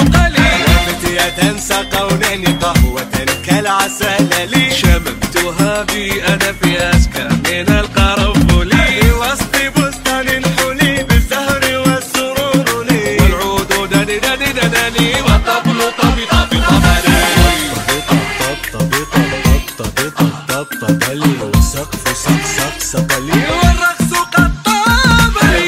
فتية سقونني قهوة كالعسل لي، شممتها بي أنا في أسكى من القرنفل، وسط بستان الحلي بالزهر والسرور لي، والعود دني دني دناني والطبل طبي طبي طبلي، طبي طبلي والسقف سق سقلي، والرقص قد طابلي.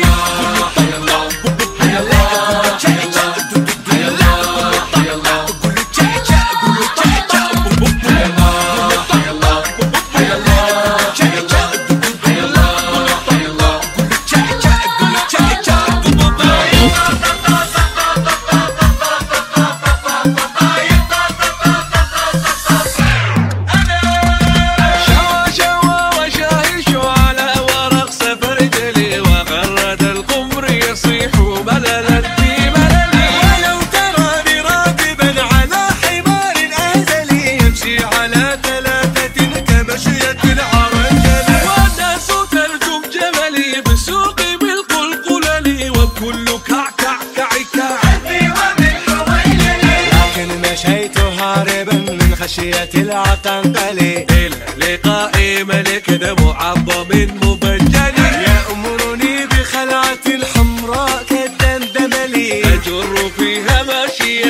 مشيت هاربا من خشية العقنقل إلى لقاء ملك معظم مبجل، يأمرني بخلعة حمراء كالدندمل، أجر فيها ماشية